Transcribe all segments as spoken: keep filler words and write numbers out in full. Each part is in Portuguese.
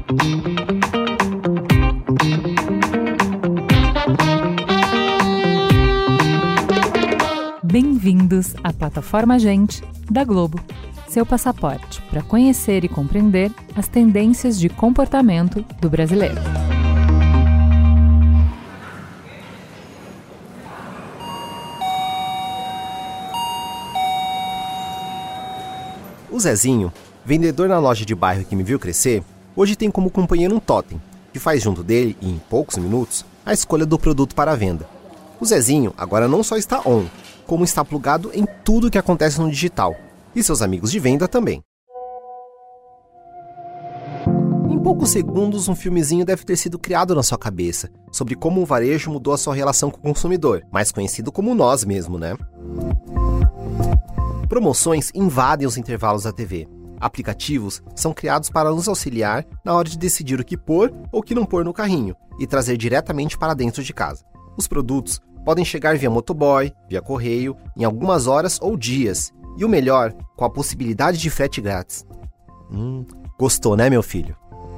Bem-vindos à plataforma Gente, da Globo, seu passaporte para conhecer e compreender as tendências de comportamento do brasileiro. O Zezinho, vendedor na loja de bairro que me viu crescer, hoje tem como companheiro um totem, que faz junto dele, e em poucos minutos, a escolha do produto para a venda. O Zezinho agora não só está on, como está plugado em tudo que acontece no digital, e seus amigos de venda também. Em poucos segundos, um filmezinho deve ter sido criado na sua cabeça, sobre como o varejo mudou a sua relação com o consumidor, mais conhecido como nós mesmo, né? Promoções invadem os intervalos da T V. Aplicativos são criados para nos auxiliar na hora de decidir o que pôr ou o que não pôr no carrinho e trazer diretamente para dentro de casa. Os produtos podem chegar via motoboy, via correio, em algumas horas ou dias. E o melhor, com a possibilidade de frete grátis. Hum, gostou, né, meu filho?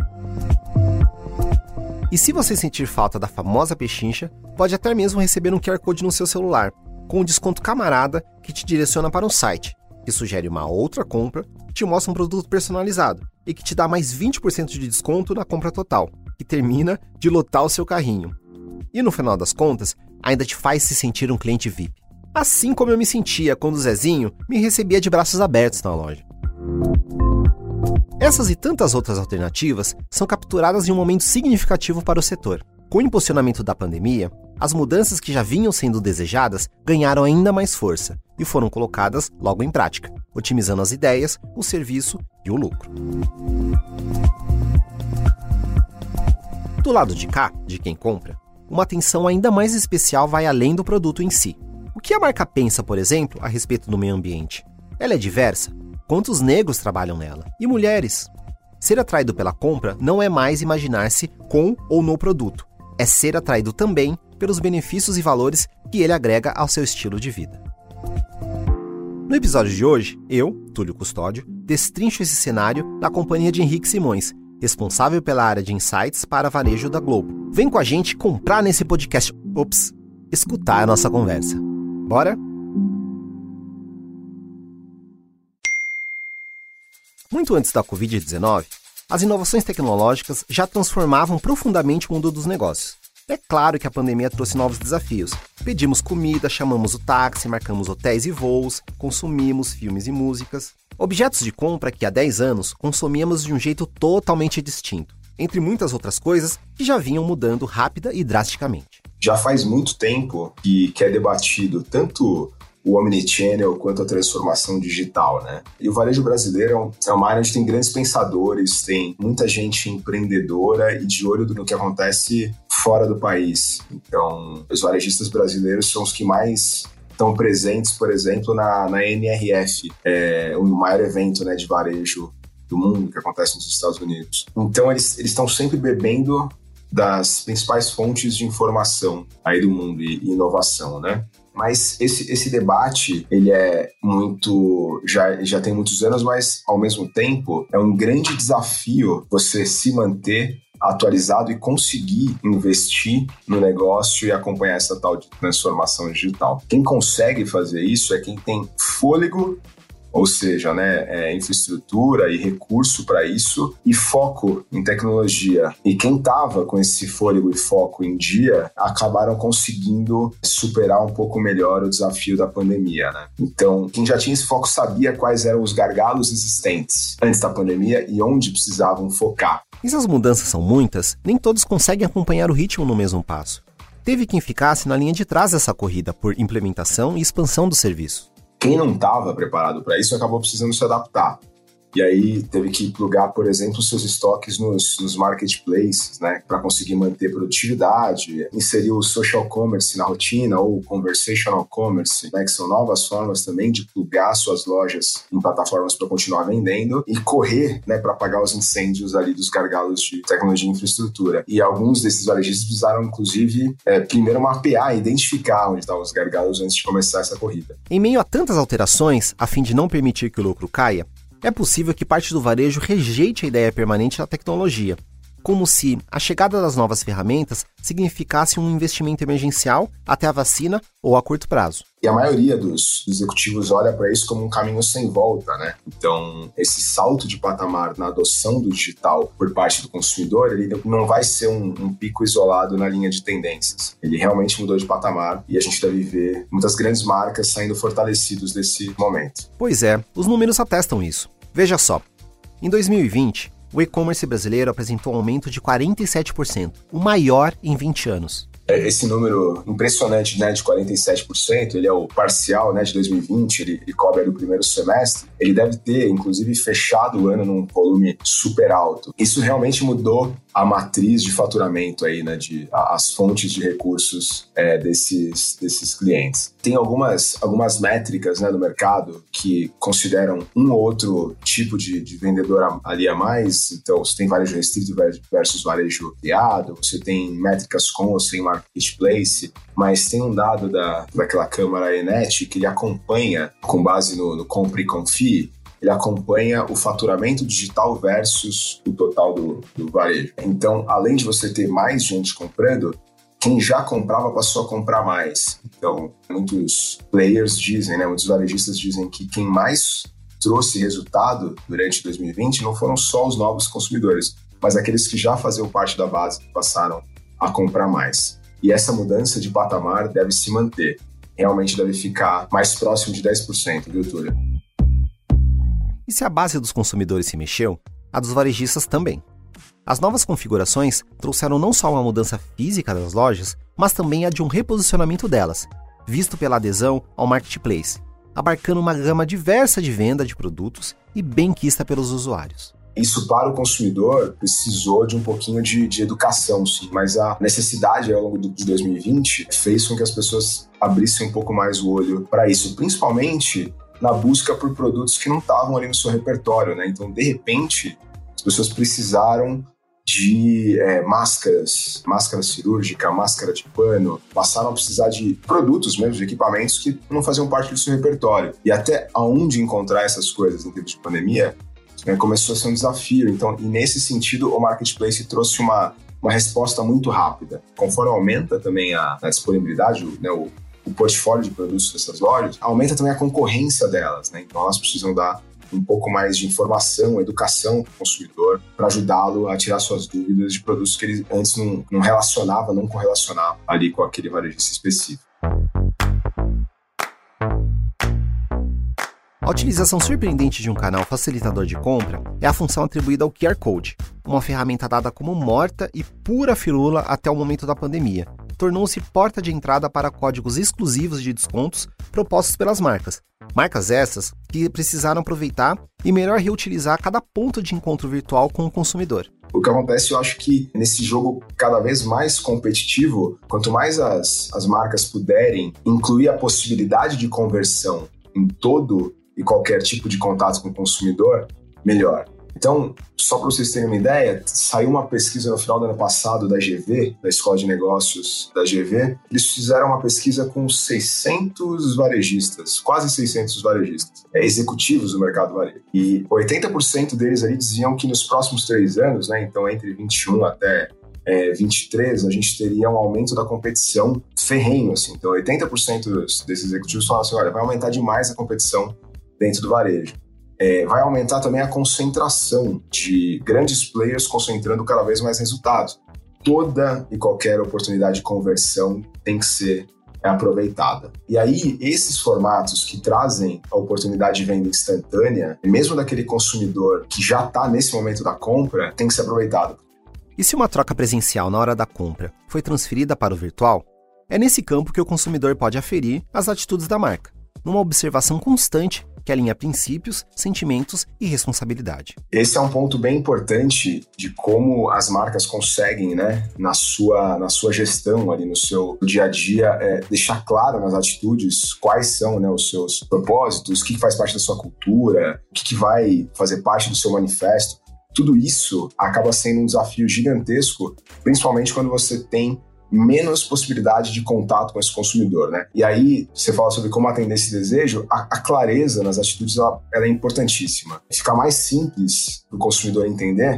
E se você sentir falta da famosa pechincha, pode até mesmo receber um Q R Code no seu celular, com um desconto camarada que te direciona para um site, que sugere uma outra compra, te mostra um produto personalizado e que te dá mais vinte por cento de desconto na compra total, que termina de lotar o seu carrinho. E no final das contas, ainda te faz se sentir um cliente V I P. Assim como eu me sentia quando o Zezinho me recebia de braços abertos na loja. Essas e tantas outras alternativas são capturadas em um momento significativo para o setor. Com o impulsionamento da pandemia, as mudanças que já vinham sendo desejadas ganharam ainda mais força e foram colocadas logo em prática, otimizando as ideias, o serviço e o lucro. Do lado de cá, de quem compra, uma atenção ainda mais especial vai além do produto em si. O que a marca pensa, por exemplo, a respeito do meio ambiente? Ela é diversa? Quantos negros trabalham nela? E mulheres? Ser atraído pela compra não é mais imaginar-se com ou no produto. É ser atraído também pelos benefícios e valores que ele agrega ao seu estilo de vida. No episódio de hoje, eu, Túlio Custódio, destrincho esse cenário na companhia de Henrique Simões, responsável pela área de insights para varejo da Globo. Vem com a gente comprar nesse podcast. Ops, escutar a nossa conversa. Bora? Muito antes da covid dezenove, as inovações tecnológicas já transformavam profundamente o mundo dos negócios. É claro que a pandemia trouxe novos desafios. Pedimos comida, chamamos o táxi, marcamos hotéis e voos, consumimos filmes e músicas. Objetos de compra que há dez anos consumíamos de um jeito totalmente distinto, entre muitas outras coisas que já vinham mudando rápida e drasticamente. Já faz muito tempo que, que é debatido tanto o omnichannel quanto a transformação digital, né? E o varejo brasileiro é uma área onde tem grandes pensadores, tem muita gente empreendedora e de olho no que acontece fora do país. Então, os varejistas brasileiros são os que mais estão presentes, por exemplo, na, na N R F, é, o maior evento, né, de varejo do mundo que acontece nos Estados Unidos. Então, eles eles estão sempre bebendo das principais fontes de informação aí do mundo e, e inovação, né? Mas esse, esse debate, ele é muito, já, já tem muitos anos, mas ao mesmo tempo é um grande desafio você se manter atualizado e conseguir investir no negócio e acompanhar essa tal de transformação digital. Quem consegue fazer isso é quem tem fôlego, ou seja, né, é, infraestrutura e recurso para isso e foco em tecnologia. E quem estava com esse fôlego e foco em dia acabaram conseguindo superar um pouco melhor o desafio da pandemia, né? Então, quem já tinha esse foco sabia quais eram os gargalos existentes antes da pandemia e onde precisavam focar. E se as mudanças são muitas, nem todos conseguem acompanhar o ritmo no mesmo passo. Teve quem ficasse na linha de trás dessa corrida por implementação e expansão do serviço. Quem não estava preparado para isso acabou precisando se adaptar. E aí teve que plugar, por exemplo, seus estoques nos, nos marketplaces, né, para conseguir manter produtividade, inserir o social commerce na rotina ou conversational commerce, né, que são novas formas também de plugar suas lojas em plataformas para continuar vendendo e correr, né, para apagar os incêndios ali dos gargalos de tecnologia e infraestrutura. E alguns desses varejistas precisaram, inclusive, é, primeiro mapear e identificar onde estavam os gargalos antes de começar essa corrida. Em meio a tantas alterações, a fim de não permitir que o lucro caia, é possível que parte do varejo rejeite a ideia permanente da tecnologia como se a chegada das novas ferramentas significasse um investimento emergencial até a vacina ou a curto prazo. E a maioria dos executivos olha para isso como um caminho sem volta, né? Então, esse salto de patamar na adoção do digital por parte do consumidor, ele não vai ser um, um pico isolado na linha de tendências. Ele realmente mudou de patamar e a gente deve ver muitas grandes marcas saindo fortalecidos desse momento. Pois é, os números atestam isso. Veja só, em dois mil e vinte, o e-commerce brasileiro apresentou um aumento de quarenta e sete por cento, o maior em vinte anos. Esse número impressionante, né, de quarenta e sete por cento, ele é o parcial, né, de dois mil e vinte, ele, ele cobre o primeiro semestre. Ele deve ter, inclusive, fechado o ano num volume super alto. Isso realmente mudou a matriz de faturamento aí, né, de, a, as fontes de recursos é, desses, desses clientes. Tem algumas, algumas métricas, né, do mercado que consideram um ou outro tipo de, de vendedor ali a mais. Então, você tem varejo restrito versus varejo criado, você tem métricas com ou sem marketplace, mas tem um dado da, daquela câmara Enet que ele acompanha, com base no, no Compre e Confie, ele acompanha o faturamento digital versus o total do, do varejo. Então, além de você ter mais gente comprando, quem já comprava passou a comprar mais. Então, muitos players dizem, né, muitos varejistas dizem que quem mais trouxe resultado durante dois mil e vinte não foram só os novos consumidores, mas aqueles que já faziam parte da base que passaram a comprar mais. E essa mudança de patamar deve se manter. Realmente deve ficar mais próximo de dez por cento, viu, Túlio? E se a base dos consumidores se mexeu, a dos varejistas também. As novas configurações trouxeram não só uma mudança física das lojas, mas também a de um reposicionamento delas, visto pela adesão ao marketplace, abarcando uma gama diversa de venda de produtos e bem quista pelos usuários. Isso para o consumidor precisou de um pouquinho de, de educação, sim, mas a necessidade ao longo de dois mil e vinte fez com que as pessoas abrissem um pouco mais o olho para isso, principalmente na busca por produtos que não estavam ali no seu repertório, né? Então, de repente, as pessoas precisaram de é, máscaras, máscara cirúrgica, máscara de pano, passaram a precisar de produtos mesmo, de equipamentos que não faziam parte do seu repertório. E até aonde encontrar essas coisas em tempos de pandemia, né, começou a ser um desafio. Então, e nesse sentido, o Marketplace trouxe uma, uma resposta muito rápida. Conforme aumenta também a, a disponibilidade, né, o, o portfólio de produtos dessas lojas, aumenta também a concorrência delas, né? Então, elas precisam dar um pouco mais de informação, educação para o consumidor, para ajudá-lo a tirar suas dúvidas de produtos que ele antes não, não relacionava, não correlacionava ali com aquele varejista específico. A utilização surpreendente de um canal facilitador de compra é a função atribuída ao Q R Code, uma ferramenta dada como morta e pura firula até o momento da pandemia. Tornou-se porta de entrada para códigos exclusivos de descontos propostos pelas marcas. Marcas essas que precisaram aproveitar e melhor reutilizar cada ponto de encontro virtual com o consumidor. O que acontece, eu acho que nesse jogo cada vez mais competitivo, quanto mais as, as marcas puderem incluir a possibilidade de conversão em todo e qualquer tipo de contato com o consumidor, melhor. Então, só para vocês terem uma ideia, saiu uma pesquisa no final do ano passado da G V, da Escola de Negócios da G V. Eles fizeram uma pesquisa com seiscentos varejistas, quase seiscentos varejistas, é, executivos do mercado varejo. E oitenta por cento deles ali diziam que nos próximos três anos, né, então entre vinte e um até é, vinte e três, a gente teria um aumento da competição ferrenho. Assim. Então, oitenta por cento desses executivos falaram assim, olha, vai aumentar demais a competição dentro do varejo. É, vai aumentar também a concentração de grandes players concentrando cada vez mais resultados. Toda e qualquer oportunidade de conversão tem que ser aproveitada. E aí, esses formatos que trazem a oportunidade de venda instantânea, mesmo daquele consumidor que já está nesse momento da compra, tem que ser aproveitado. E se uma troca presencial na hora da compra foi transferida para o virtual, é nesse campo que o consumidor pode aferir as atitudes da marca, numa observação constante que alinha princípios, sentimentos e responsabilidade. Esse é um ponto bem importante de como as marcas conseguem, né, na sua, na sua gestão, ali no seu dia a dia, é, deixar claro nas atitudes quais são, né, os seus propósitos, o que faz parte da sua cultura, o que vai fazer parte do seu manifesto. Tudo isso acaba sendo um desafio gigantesco, principalmente quando você tem menos possibilidade de contato com esse consumidor, né? E aí, você fala sobre como atender esse desejo, a, a clareza nas atitudes, ela, ela é importantíssima. Fica mais simples para o consumidor entender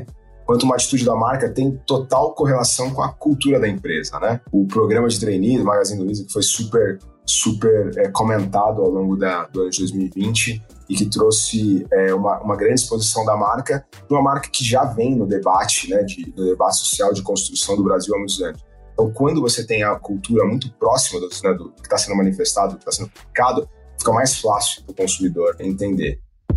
quanto uma atitude da marca tem total correlação com a cultura da empresa, né? O programa de trainee do Magazine Luiza, que foi super, super é, comentado ao longo da, do ano de dois mil e vinte e que trouxe é, uma, uma grande exposição da marca, uma marca que já vem no debate, né, de, no debate social de construção do Brasil há muitos anos. Então, quando você tem a cultura muito próxima do, né, do que está sendo manifestado, do que está sendo publicado, fica mais fácil para o consumidor entender.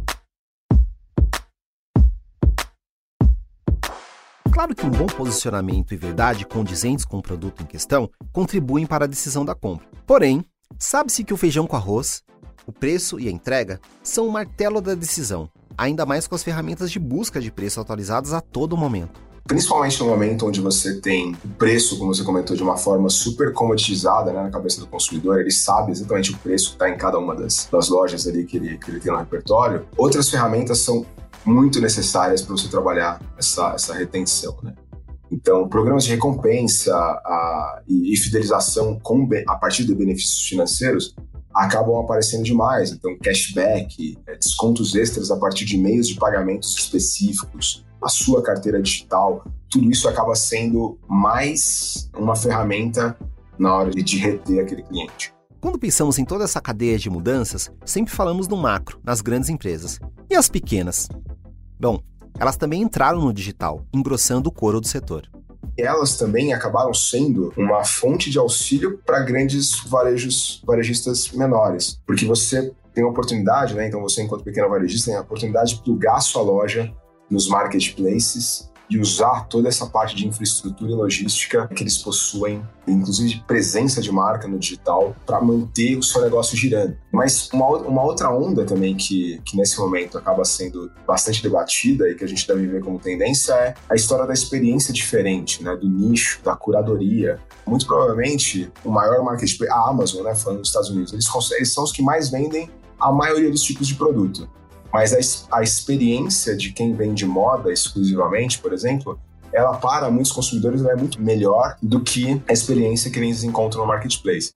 Claro que um bom posicionamento e verdade condizentes com o produto em questão contribuem para a decisão da compra. Porém, sabe-se que o feijão com arroz, o preço e a entrega são o martelo da decisão, ainda mais com as ferramentas de busca de preço atualizadas a todo momento. Principalmente no momento onde você tem o preço, como você comentou, de uma forma super comoditizada, né, na cabeça do consumidor, ele sabe exatamente o preço que está em cada uma das, das lojas ali que ele, que ele tem no repertório. Outras ferramentas são muito necessárias para você trabalhar essa, essa retenção, né? Então, programas de recompensa a, e, e fidelização com, a partir de benefícios financeiros acabam aparecendo demais. Então, cashback, descontos extras a partir de meios de pagamentos específicos, a sua carteira digital, tudo isso acaba sendo mais uma ferramenta na hora de reter aquele cliente. Quando pensamos em toda essa cadeia de mudanças, sempre falamos no macro, nas grandes empresas. E as pequenas? Bom, elas também entraram no digital, engrossando o couro do setor. Elas também acabaram sendo uma fonte de auxílio para grandes varejos, varejistas menores, porque você tem a oportunidade, né? Então você, enquanto pequeno varejista, tem a oportunidade de plugar sua loja nos marketplaces e usar toda essa parte de infraestrutura e logística que eles possuem, inclusive de presença de marca no digital, para manter o seu negócio girando. Mas uma, uma outra onda também que, que nesse momento acaba sendo bastante debatida e que a gente deve ver como tendência é a história da experiência diferente, né, do nicho, da curadoria. Muito provavelmente o maior marketplace, a Amazon, né, falando dos Estados Unidos, eles, eles são os que mais vendem a maioria dos tipos de produto. Mas a, a experiência de quem vende moda exclusivamente, por exemplo, ela para muitos consumidores ela é muito melhor do que a experiência que eles encontram no marketplace.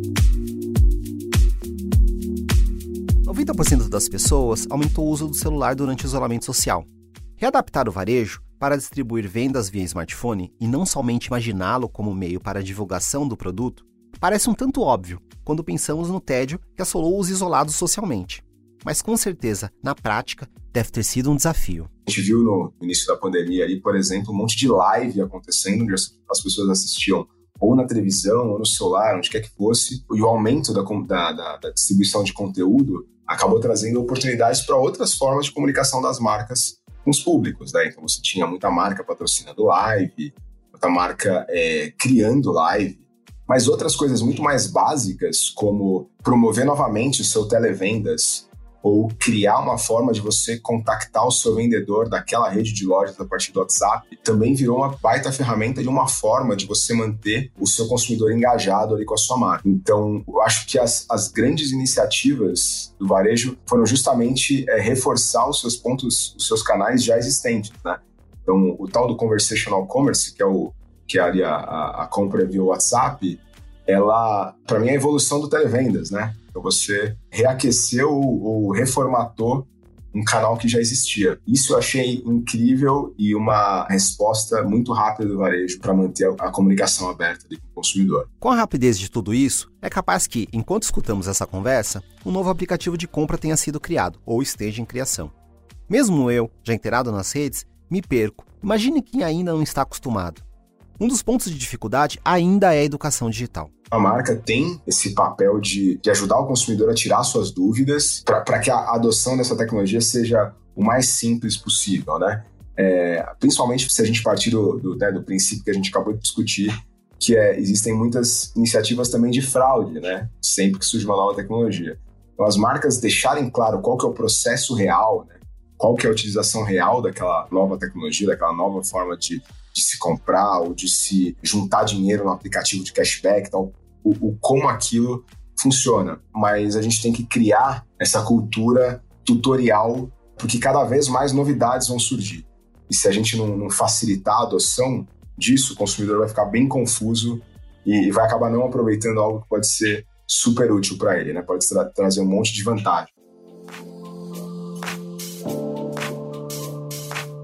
noventa por cento das pessoas aumentou o uso do celular durante o isolamento social. Readaptar o varejo para distribuir vendas via smartphone e não somente imaginá-lo como meio para a divulgação do produto parece um tanto óbvio quando pensamos no tédio que assolou os isolados socialmente. Mas com certeza, na prática, deve ter sido um desafio. A gente viu no início da pandemia, ali, por exemplo, um monte de live acontecendo, onde as pessoas assistiam ou na televisão, ou no celular, onde quer que fosse. E o aumento da, da, da distribuição de conteúdo acabou trazendo oportunidades para outras formas de comunicação das marcas com os públicos, né? Então você tinha muita marca patrocinando live, muita marca é, criando live, mas outras coisas muito mais básicas, como promover novamente o seu televendas, ou criar uma forma de você contactar o seu vendedor daquela rede de lojas a partir do WhatsApp, também virou uma baita ferramenta de uma forma de você manter o seu consumidor engajado ali com a sua marca. Então, eu acho que as, as grandes iniciativas do varejo foram justamente é, reforçar os seus pontos, os seus canais já existentes, né? Então, o tal do conversational commerce, que é, o, que é ali a, a, a compra via WhatsApp, ela, para mim, é a evolução do televendas, né? Então você reaqueceu ou reformatou um canal que já existia. Isso eu achei incrível e uma resposta muito rápida do varejo para manter a comunicação aberta com o consumidor. Com a rapidez de tudo isso, é capaz que, enquanto escutamos essa conversa, um novo aplicativo de compra tenha sido criado ou esteja em criação. Mesmo eu, já inteirado nas redes, me perco. Imagine quem ainda não está acostumado. Um dos pontos de dificuldade ainda é a educação digital. A marca tem esse papel de, de ajudar o consumidor a tirar suas dúvidas para que a adoção dessa tecnologia seja o mais simples possível, né? É, principalmente se a gente partir do, do, né, do princípio que a gente acabou de discutir, que é, existem muitas iniciativas também de fraude, né? Sempre que surge uma nova tecnologia. Então, as marcas deixarem claro qual que é o processo real, né? Qual que é a utilização real daquela nova tecnologia, daquela nova forma de, de se comprar ou de se juntar dinheiro no aplicativo de cashback, tal, o, o como aquilo funciona. Mas a gente tem que criar essa cultura tutorial, porque cada vez mais novidades vão surgir. E se a gente não, não facilitar a adoção disso, o consumidor vai ficar bem confuso e, e vai acabar não aproveitando algo que pode ser super útil para ele, né? Pode tra- trazer um monte de vantagem. No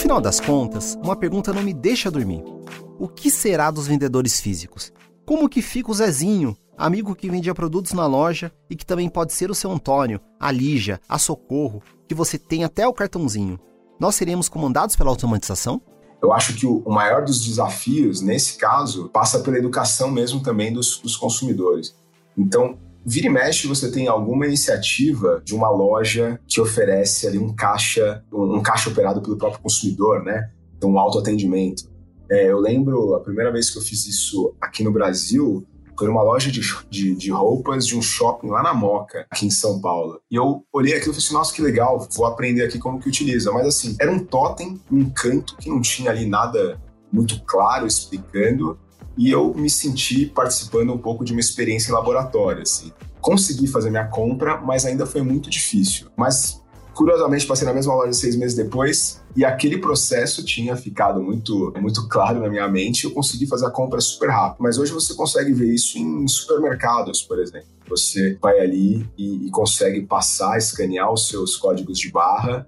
final das contas, uma pergunta não me deixa dormir. O que será dos vendedores físicos? Como que fica o Zezinho, amigo que vendia produtos na loja e que também pode ser o seu Antônio, a Lígia, a Socorro, que você tem até o cartãozinho? Nós seremos comandados pela automatização? Eu acho que o maior dos desafios, nesse caso, passa pela educação mesmo também dos, dos consumidores. Então, vira e mexe, você tem alguma iniciativa de uma loja que oferece ali um caixa, um, um caixa operado pelo próprio consumidor, né? Então, um autoatendimento. É, eu lembro, a primeira vez que eu fiz isso aqui no Brasil, foi numa loja de, de, de roupas de um shopping lá na Moca, aqui em São Paulo. E eu olhei aquilo e falei assim, nossa, que legal, vou aprender aqui como que utiliza. Mas assim, era um totem, um canto que não tinha ali nada muito claro explicando, e eu me senti participando um pouco de uma experiência em laboratório, assim. Consegui fazer minha compra, mas ainda foi muito difícil. Mas, curiosamente, passei na mesma loja seis meses depois, e aquele processo tinha ficado muito, muito claro na minha mente, e eu consegui fazer a compra super rápido. Mas hoje você consegue ver isso em supermercados, por exemplo. Você vai ali e, e consegue passar, escanear os seus códigos de barra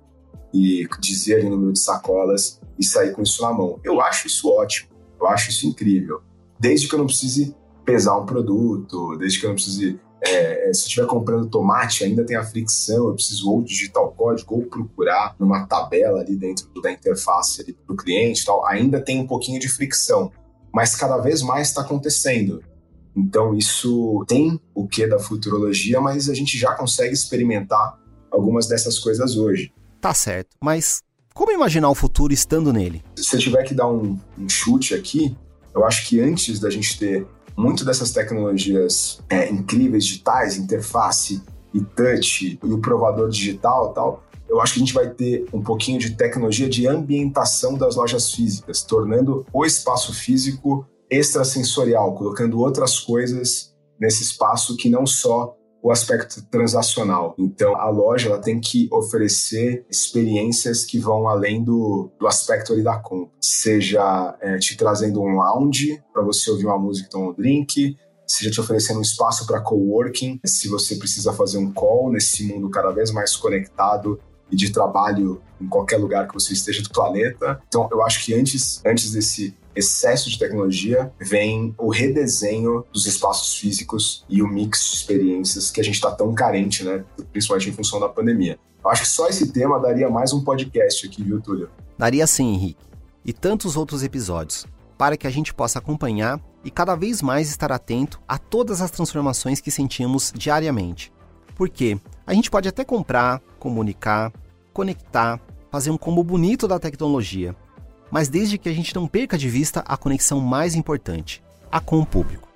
e dizer ali o número de sacolas e sair com isso na mão. Eu acho isso ótimo, eu acho isso incrível. Desde que eu não precise pesar um produto, desde que eu não precise... É, se eu estiver comprando tomate, ainda tem a fricção, eu preciso ou digitar o código ou procurar numa tabela ali dentro da interface ali do cliente e tal, ainda tem um pouquinho de fricção, mas cada vez mais está acontecendo. Então isso tem o quê da futurologia, mas a gente já consegue experimentar algumas dessas coisas hoje. Tá certo, mas como imaginar o futuro estando nele? Se eu tiver que dar um, um chute aqui, eu acho que antes da gente ter muito dessas tecnologias é, incríveis, digitais, interface e touch e o provador digital e tal, eu acho que a gente vai ter um pouquinho de tecnologia de ambientação das lojas físicas, tornando o espaço físico extrasensorial, colocando outras coisas nesse espaço que não só o aspecto transacional. Então, a loja ela tem que oferecer experiências que vão além do, do aspecto ali da compra. Seja é, te trazendo um lounge para você ouvir uma música e tomar um drink, seja te oferecendo um espaço para coworking, se você precisa fazer um call nesse mundo cada vez mais conectado e de trabalho em qualquer lugar que você esteja do planeta. Então, eu acho que antes, antes desse excesso de tecnologia, vem o redesenho dos espaços físicos e o mix de experiências que a gente está tão carente, né? Principalmente em função da pandemia. Eu acho que só esse tema daria mais um podcast aqui, viu, Túlio? Daria sim, Henrique. E tantos outros episódios, para que a gente possa acompanhar e cada vez mais estar atento a todas as transformações que sentimos diariamente. Porque a gente pode até comprar, comunicar, conectar, fazer um combo bonito da tecnologia, mas desde que a gente não perca de vista a conexão mais importante, a com o público.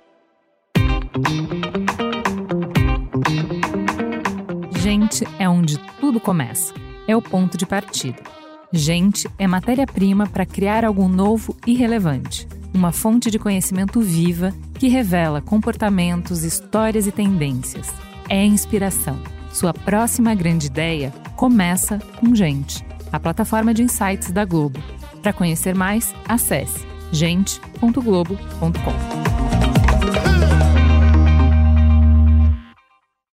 Gente é onde tudo começa. É o ponto de partida. Gente é matéria-prima para criar algo novo e relevante. Uma fonte de conhecimento viva que revela comportamentos, histórias e tendências. É inspiração. Sua próxima grande ideia começa com Gente, a plataforma de insights da Globo. Para conhecer mais, acesse gente ponto globo ponto com.